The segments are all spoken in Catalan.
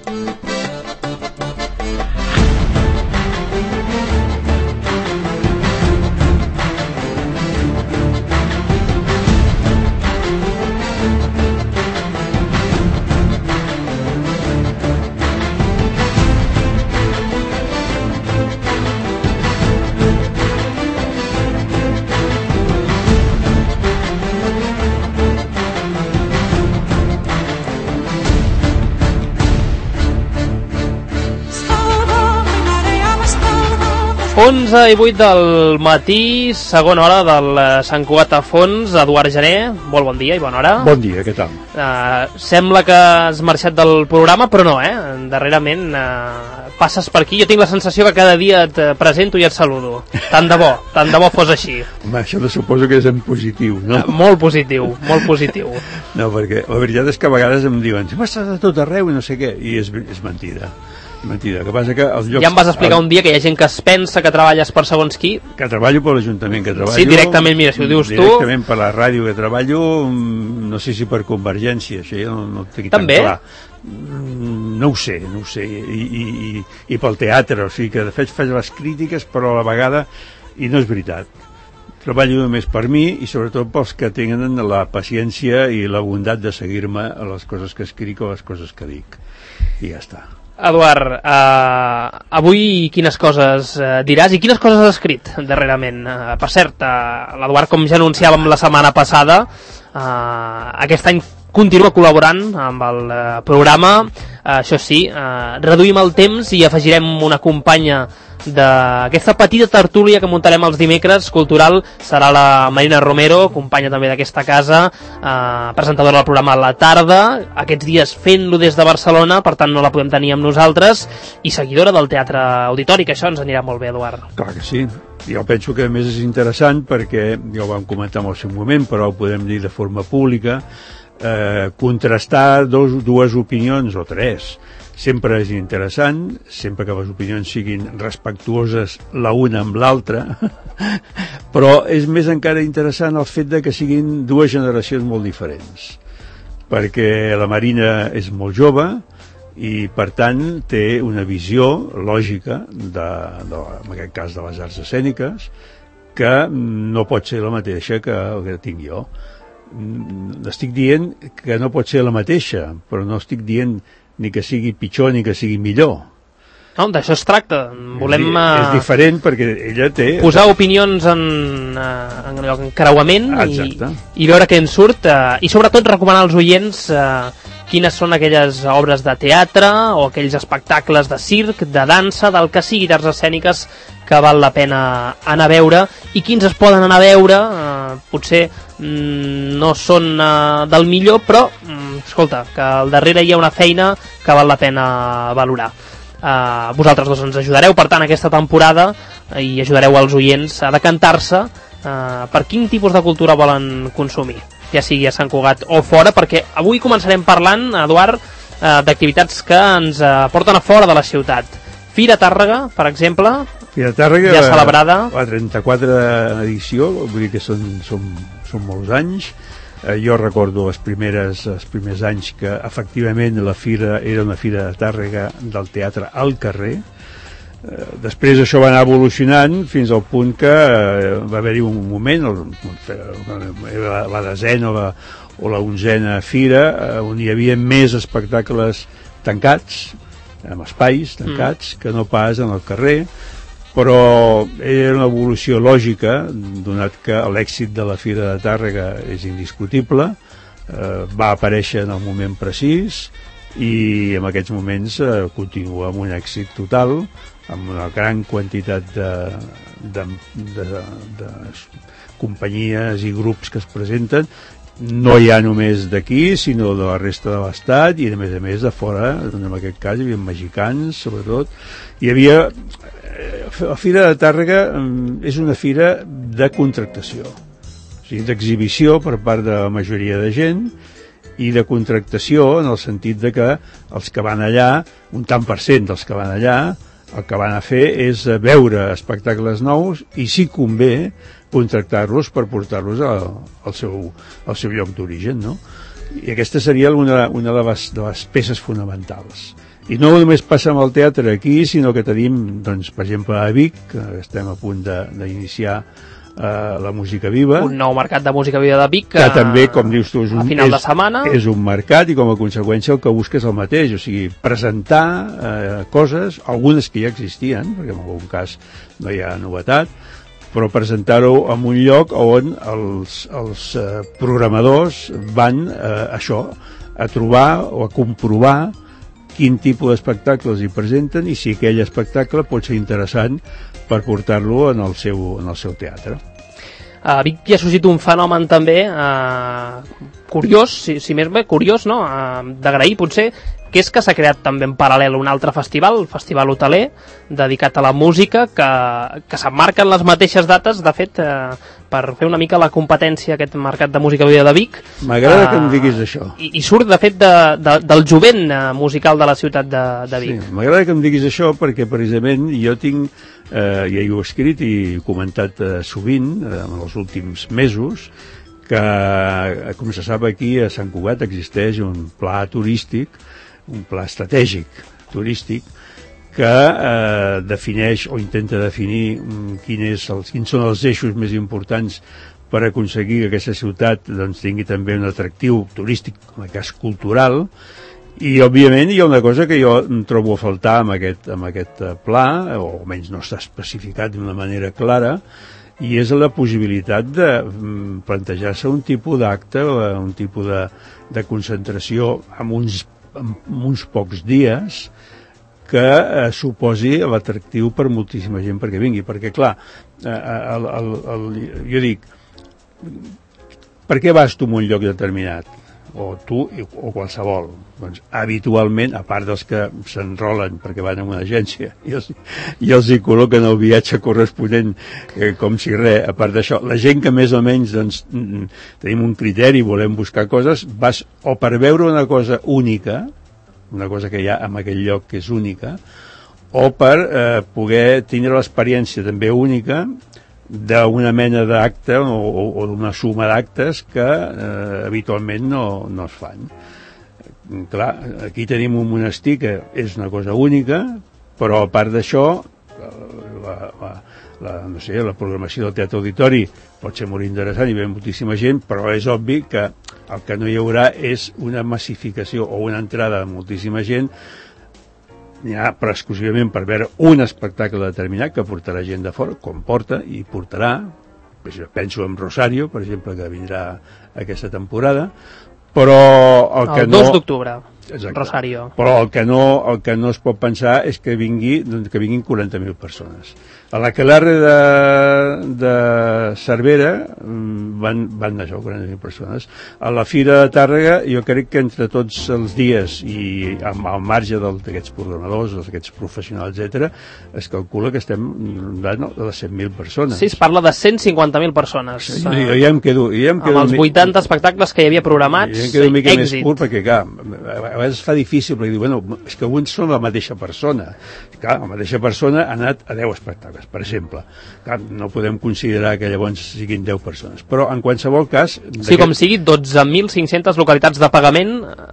I 8 del matí, segona hora del Sant Cugat a Fons. Eduard Gené, molt bon dia i bona hora. Bon dia, què tal? Sembla que has marxat del programa, però no, darrerament passes per aquí. Jo tinc la sensació que cada dia et presento i et saludo. Tant de bo fos així. Home, això suposo que és en positiu, no? Molt positiu, molt positiu. No, perquè la veritat és que a vegades em diuen estàs a tot arreu i no sé què, i és mentida. Mentida, que passa que els llocs... Ja em vas explicar un dia que hi ha gent que es pensa que treballes per segons qui. Que treballo per l'Ajuntament, que treballo... Sí, directament, mira, si ho dius tu... Directament per la ràdio que treballo, no sé si per Convergència, això ja no ho tinc tan clar. No ho sé, i pel teatre, o sigui que de fet faig les crítiques, però a la vegada, i no és veritat, treballo només per mi i sobretot pels que tenen la paciència i la bondat de seguir-me a les coses que escric o a les coses que dic, i ja està. Eduard, avui quines coses diràs i quines coses has escrit darrerament? Per cert, l'Eduard, com ja anunciàvem la setmana passada, aquest any continua col·laborant amb el programa. Això sí, reduïm el temps i afegirem una companya d'aquesta petita tertúlia que muntarem els dimecres cultural. Serà la Marina Romero, companya també d'aquesta casa, presentadora del programa a la tarda, aquests dies fent-lo des de Barcelona, per tant no la podem tenir amb nosaltres, i seguidora del Teatre Auditori, que això ens anirà molt bé, Eduard. Clar que sí. Jo penso que a més és interessant perquè, ja ho vam comentar en el seu moment, però ho podem dir de forma pública, contrastar dues opinions o tres sempre és interessant, sempre que les opinions siguin respectuoses la una amb l'altra, però és més encara interessant el fet de que siguin dues generacions molt diferents, perquè la Marina és molt jove i per tant té una visió lògica en aquest cas de les arts escèniques que no pot ser la mateixa que tinc jo. Estic dient que no pot ser la mateixa, però no estic dient ni que sigui pitjor ni que sigui millor. No, d'això es tracta. Volem és diferent perquè ella té... posar opinions en creuament i veure què en surt, i sobretot recomanar als oients quines són aquelles obres de teatre o aquells espectacles de circ, de dansa, del que sigui d'arts escèniques que val la pena anar a veure, i quins es poden anar a veure, potser no són del millor, però escolta, que al darrere hi ha una feina que val la pena valorar. Vosaltres dos ens ajudareu, per tant, aquesta temporada, i ajudareu als oients a decantar-se per quin tipus de cultura volen consumir, ja sigui a Sant Cugat o fora, perquè avui començarem parlant, Eduard, d'activitats que ens porten a fora de la ciutat. Fira Tàrrega, per exemple, Fira Tàrrega, ja celebrada. La 34a edició, vull dir que són molts anys. Jo recordo els primers anys que efectivament la fira era una fira de Tàrrega del teatre al carrer. Després això va anar evolucionant fins al punt que va haver-hi un moment, la desena o la onzena fira, on hi havia més espectacles tancats, amb espais tancats, que no pas en el carrer, però era una evolució lògica, donat que l'èxit de la Fira de Tàrrega és indiscutible, va aparèixer en el moment precís i en aquests moments continua amb un èxit total, amb una gran quantitat de companyies i grups que es presenten, no hi ha només d'aquí, sinó de la resta de l'Estat, i a més de fora, en aquest cas hi havia mexicans, sobretot. Hi havia... La Fira de Tàrrega és una fira de contractació, o sigui, d'exhibició per part de la majoria de gent, i de contractació en el sentit de que els que van allà, un tant per cent dels que van allà, el que van a fer és veure espectacles nous i, si convé, contractar-los per portar-los al seu lloc d'origen, no? I aquesta seria una de les peces fonamentals. I no només passa amb el teatre aquí, sinó que tenim, doncs, per exemple, a Vic, que estem a punt d'iniciar la música viva. Un nou mercat de música viva de Vic que també, com dius tu, a final de setmana és un mercat i com a conseqüència el que busques el mateix, o sigui, presentar coses, algunes que ja existien, perquè en algun cas no hi ha novetat, però presentar-ho en un lloc on els programadors van això, a trobar o a comprovar quin tipus d'espectacles hi presenten i si aquell espectacle pot ser interessant per portar-lo en el seu teatre. A Vic hi ha sorgit un fenomen també curiós, si més bé, curiós, no? D'agrair potser, que és que s'ha creat també en paral·lel un altre festival, el Festival Hoteler, dedicat a la música, que s'emmarca en les mateixes dates, de fet, per fer una mica la competència a aquest mercat de música viva de Vic. M'agrada que em diguis això. I surt, de fet, del jovent musical de la ciutat de Vic. Sí, m'agrada que em diguis això perquè, precisament, jo tinc, ja ho he escrit i he comentat sovint, en els últims mesos, que, com se sap, aquí a Sant Cugat existeix un pla turístic, un pla estratègic turístic que defineix o intenta definir quins són els eixos més importants per aconseguir que aquesta ciutat doncs, tingui també un atractiu turístic, en el cas cultural, i òbviament hi ha una cosa que jo trobo a faltar amb aquest pla, o almenys no està especificat d'una manera clara, i és la possibilitat de plantejar-se un tipus d'acte, un tipus de concentració amb uns pocs dies que suposi l'atractiu per moltíssima gent perquè vingui, perquè clar, jo dic, per què vas tu a un lloc determinat? O tu o qualsevol? Doncs habitualment, a part dels que s'enrolen perquè van a una agència i els hi col·loquen el viatge corresponent com si res, a part d'això, la gent que més o menys doncs, tenim un criteri, volem buscar coses, vas o per veure una cosa única, una cosa que hi ha en aquell lloc que és única, o per poder tenir l'experiència també única d'una mena d'acte o d'una suma d'actes que habitualment no es fan. Clar, aquí tenim un monestir que és una cosa única, però a part d'això la programació del Teatre Auditori pot ser molt interessant i ve moltíssima gent, però és obvi que el que no hi haurà és una massificació o una entrada de moltíssima gent. N'hi ha però exclusivament per veure un espectacle determinat que portarà gent de fora, com porta i portarà, penso en Rosario, per exemple, que vindrà aquesta temporada, però el 2 d'octubre, exacte, Rosario. Però el que no es pot pensar és que vinguin 40.000 persones. A l'Aquelarre de Cervera van això, 40.000 persones. A la Fira de Tàrrega jo crec que entre tots els dies i al marge d'aquests programadors, d'aquests professionals, etc., es calcula que estem rondant les 100.000 persones. Sí, es parla de 150.000 persones. Jo ja em quedo amb els 80 espectacles que hi havia programats, jo em quedo una mica més curt perquè, clar, a vegades fa difícil perquè diu, bueno, és que alguns són la mateixa persona. Clar, la mateixa persona ha anat a 10 espectacles, per exemple. Clar, no podem considerar que llavors siguin 10 persones, però en qualsevol cas... Sí, com sigui, 12.500 localitats de pagament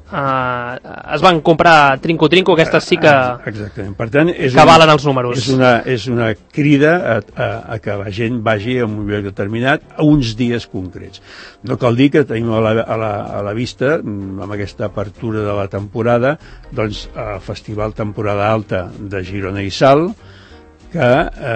es van comprar trinco-trinco, aquestes sí que... Exactament, per tant... que valen els números. És una crida a que la gent vagi a un lloc determinat a uns dies concrets. No cal dir que tenim a la vista, amb aquesta apertura de la temporada, doncs el Festival Temporada Alta de Girona i Salt, que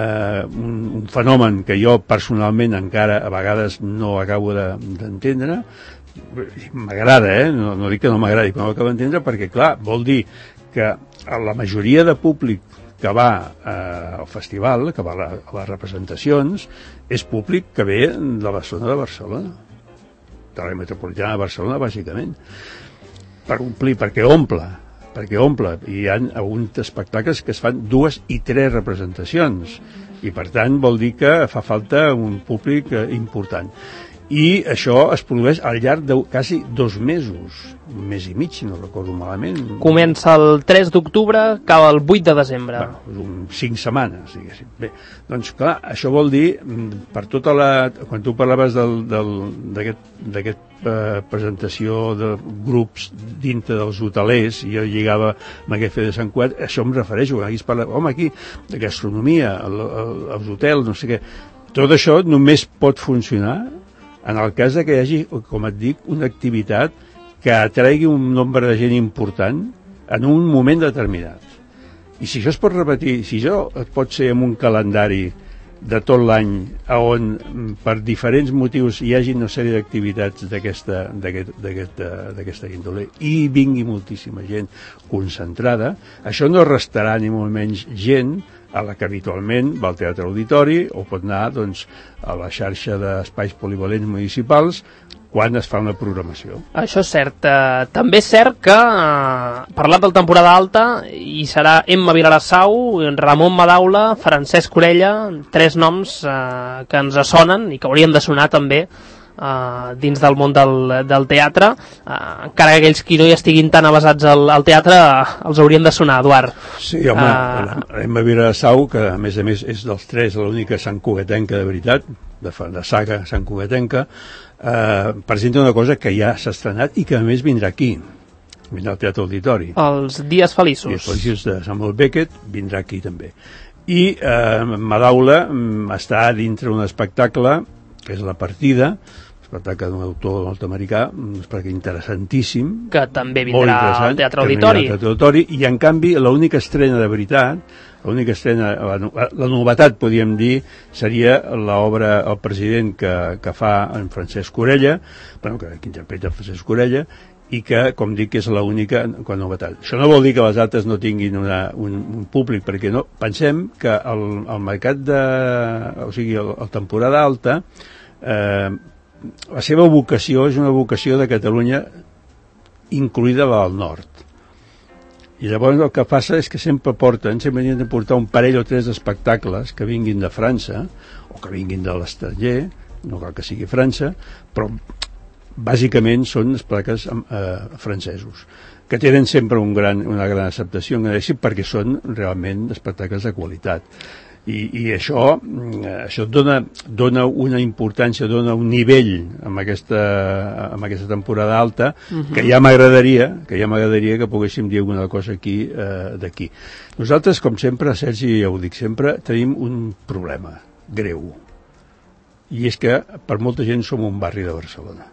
un fenomen que jo personalment encara a vegades no acabo d'entendre, m'agrada, no dic que no m'agradi, però no acabo d'entendre perquè, clar, vol dir que la majoria de públic que va al festival, que va a les representacions, és públic que ve de la zona de Barcelona, de la metropolitana de Barcelona, bàsicament, per omplir, perquè omple, i hi ha alguns espectacles que es fan 2 i 3 representacions, i per tant vol dir que fa falta un públic important. i això es produeix al llarg de quasi 2 mesos, un mes i mig, si no recordo malament. Comença el 3 d'octubre, acaba el 8 de desembre. 5 setmanes, diguéssim. Bé, doncs clar, això vol dir, per tota quan tu parlaves d'aquest presentació de grups dintre dels hotelers, i jo lligava amb aquest fet de Sant Cugat, això em refereixo, aquí es parla, aquí, de gastronomia, els hotels, no sé què. Tot això només pot funcionar en el cas que hi hagi, com et dic, una activitat que atregui un nombre de gent important en un moment determinat. I si això es pot repetir, si això pot ser amb un calendari de tot l'any on per diferents motius hi hagi una sèrie d'activitats d'aquesta índole i vingui moltíssima gent concentrada, això no restarà ni molt menys gent a la que habitualment va al Teatre Auditori o pot anar doncs, a la xarxa d'espais polivalents municipals quan es fa una programació. Això és cert. També és cert que, parlant de temporada alta, hi serà Emma Vilarassau, Ramon Madaula, Francesc Orella, 3 noms que ens sonen i que haurien de sonar també dins del món del teatre, encara que aquells qui no hi estiguin tan avasats al teatre els haurien de sonar, Eduard. Sí, home, Emma Vilarassau, que a més és dels 3 l'única santcugatenca de veritat, de saga santcugatenca, presenta una cosa que ja s'ha estrenat i que a més vindrà aquí, vindrà al Teatre Auditori. Els Dies Feliços. Dies Feliços de Samuel Beckett vindrà aquí també. I Madaula està dintre un espectacle que és La Partida, espectacle d'un autor nord-americà, un espectacle interessantíssim, que també vindrà al Teatre Auditori. I en canvi l'única estrena de veritat, l'única estrena, la novetat podríem dir, seria l'obra El president que fa en Francesc Orella, que interpreta Francesc Orella, i que, com dic, és l'única novetat. Això no vol dir que les altres no tinguin un públic, perquè no. Pensem que el mercat o sigui, la temporada alta, la seva vocació és una vocació de Catalunya incluïda la del nord. I llavors el que passa és que sempre havien de portar un parell o 3 espectacles que vinguin de França o que vinguin de l'estranger, no cal que sigui França, però bàsicament són espectacles francesos, que tenen sempre una gran acceptació perquè són realment espectacles de qualitat. I això dona una importància, dona un nivell amb aquesta temporada alta que ja m'agradaria que poguéssim dir alguna cosa aquí d'aquí. Nosaltres, com sempre, Sergi, ja ho dic sempre, tenim un problema greu, i és que per molta gent som un barri de Barcelona,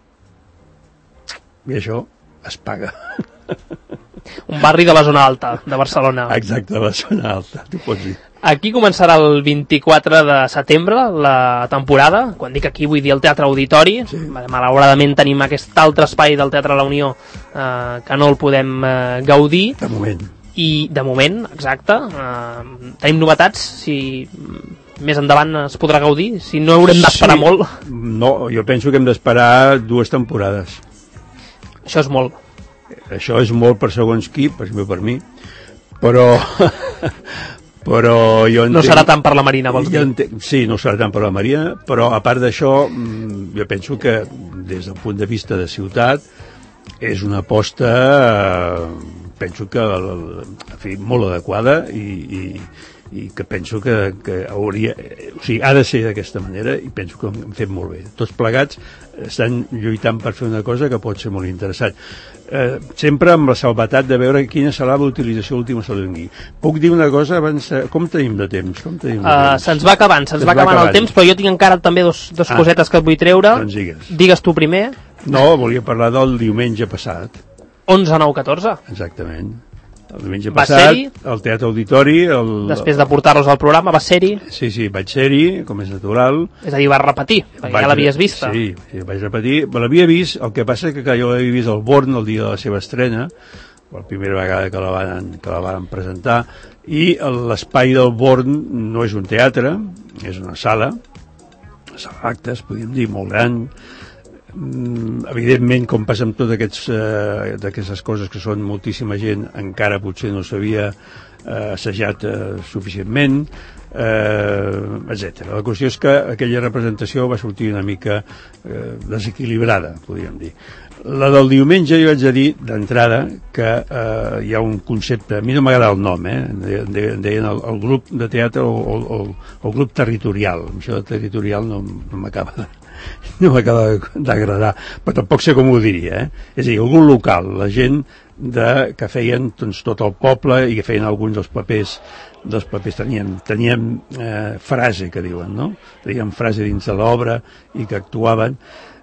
i això es paga. Un barri de la zona alta de Barcelona. Exacte, de la zona alta, tu pots dir. Aquí començarà el 24 de setembre la temporada. Quan dic aquí vull dir el Teatre Auditori. Sí. Malauradament tenim aquest altre espai del Teatre La Unió que no el podem gaudir. De moment. I de moment, exacte, tenim novetats. Si més endavant es podrà gaudir, si no haurem d'esperar molt. No, jo penso que hem d'esperar 2 temporades. Això és molt. Això és molt per segons qui, per exemple per mi, però jo entenc... No serà tant per la Marina, vols dir? Sí, no serà tant per la Marina, però a part d'això, jo penso que des del punt de vista de ciutat és una aposta, penso que en fi, molt adequada i que penso que hauria... O sigui, ha de ser d'aquesta manera i penso que ho hem fet molt bé. Tots plegats estan lluitant per fer una cosa que pot ser molt interessant. Sempre amb la salvetat de veure quina serà la utilització última se li doni. Puc dir una cosa abans? Com tenim de temps? Se'ns va acabant el temps, però jo tinc encara també dos cosetes que et vull treure. Doncs digues tu primer. No, volia parlar del diumenge passat. 11, 9, 14. Exactament. El diumenge passat, al Teatre Auditori... Després de portar-los al programa, va ser-hi? Sí, vaig ser-hi, com és natural. És a dir, vas repetir, perquè ja l'havies vista. Sí, vaig repetir. L'havia vist, el que passa és que jo l'havia vist al Born el dia de la seva estrena, la primera vegada que la van presentar, i l'espai del Born no és un teatre, és una sala d'actes, podríem dir, molt gran. Evidentment, com passa amb totes aquestes coses que són moltíssima gent, encara potser no s'havia assajat suficientment. etc. La qüestió és que aquella representació va sortir una mica desequilibrada, podríem dir. La del diumenge jo haig de dir d'entrada que hi ha un concepte, a mi no m'agrada el nom, deien el grup de teatre o el grup territorial. Això de territorial no m'acaba d'agradar, però tampoc sé com ho diria, és a dir, algun local, la gent que feien tot el poble i que feien alguns dels papers tenien frase, que diuen, no? Tenien frase dins de l'obra i que actuaven.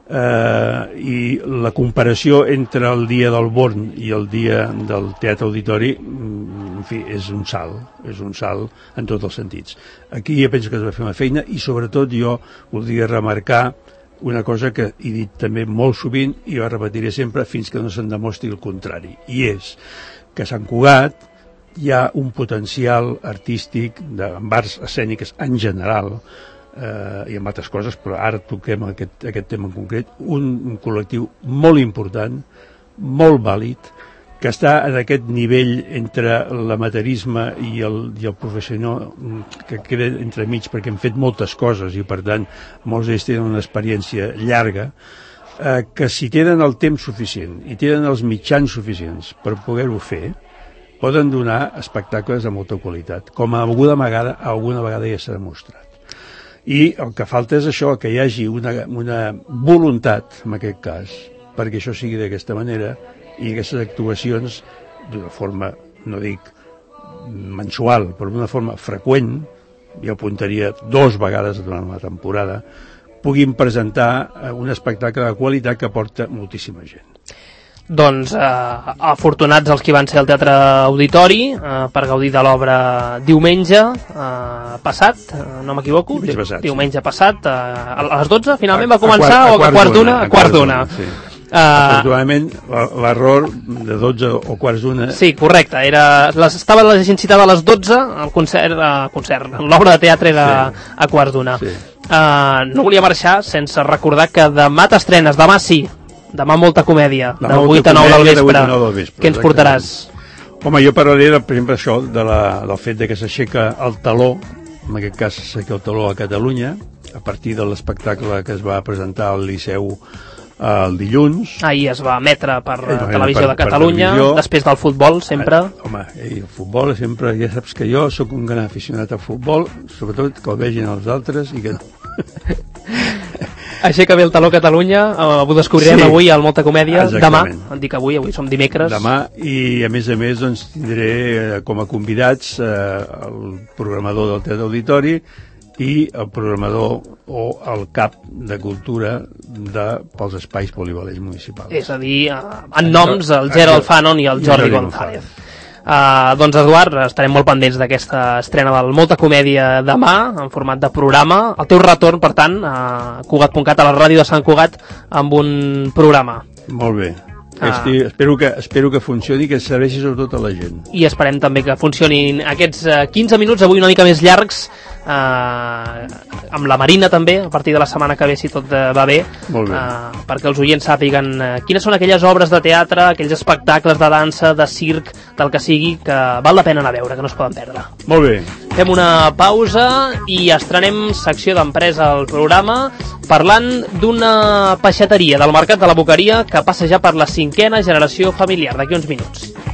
I la comparació entre el dia del Born i el dia del Teatre Auditori, en fi, és un salt en tots els sentits. Aquí jo penso que es va fer una feina i sobretot jo voldria remarcar una cosa que he dit també molt sovint i ho repetiré sempre fins que no se'n demostri el contrari, i és que a Sant Cugat hi ha un potencial artístic amb arts escèniques en general i amb altres coses, però ara toquem aquest tema en concret, un col·lectiu molt important, molt vàlid, que està en aquest nivell entre l'amateurisme i el professional, que queda entremig perquè han fet moltes coses i per tant molts d'ells tenen una experiència llarga, que si tenen el temps suficient i tenen els mitjans suficients per poder-ho fer, poden donar espectacles de molta qualitat, com alguna vegada ja s'ha demostrat. I el que falta és això, que hi hagi una voluntat, en aquest cas, perquè això sigui d'aquesta manera i aquestes actuacions, d'una forma, no dic mensual, però d'una forma freqüent, jo apuntaria 2 vegades durant la temporada, puguin presentar un espectacle de qualitat que porta moltíssima gent. Doncs afortunats els que van ser al Teatre Auditori per gaudir de l'obra diumenge passat, no m'equivoco, diumenge passat a les 12 finalment va començar o a quart d'una. Sí. Afortunadament l'error de 12 o quarts d'una... Sí, correcte, estava la gent citada a les 12, el concert, l'obra de teatre era a quarts d'una. No volia marxar sense recordar que demà t'estrenes, demà sí, demà molta comèdia, de 8 a 9 del vespre. Què ens portaràs? Home, jo parlaré, per exemple, això del fet que s'aixeca el taló, en aquest cas s'aixeca el taló a Catalunya, a partir de l'espectacle que es va presentar al Liceu el dilluns. Ahir es va emetre per Televisió de Catalunya, després del futbol, sempre. Home, el futbol sempre, ja saps que jo sóc un gran aficionat al futbol, sobretot que el vegin els altres i que no. Aixeca bé el taló Catalunya, ho descobrirem avui al Molta Comèdia, demà, dic avui som dimecres. Demà, i a més doncs, tindré com a convidats el programador del Teatre Auditori i el programador o el cap de cultura pels espais polivalents municipals. És a dir, en noms, el Gerald Fanon i el Jordi González. Doncs Eduard, estarem molt pendents d'aquesta estrena del Molta Comèdia demà en format de programa, el teu retorn per tant a Cugat.cat, a la ràdio de Sant Cugat, amb un programa. Molt bé, espero que funcioni, que serveixi sobretot a la gent, i esperem també que funcionin aquests 15 minuts avui una mica més llargs, amb la Marina també, a partir de la setmana que ve, si tot va bé, perquè els oients sàpiguen quines són aquelles obres de teatre, aquells espectacles de dansa, de circ, del que sigui, que val la pena anar a veure, que no es poden perdre. Molt bé. Fem una pausa i estrenem secció d'empresa al programa, parlant d'una peixateria del Mercat de la Boqueria que passa ja per la 5a generació familiar, d'aquí uns minuts.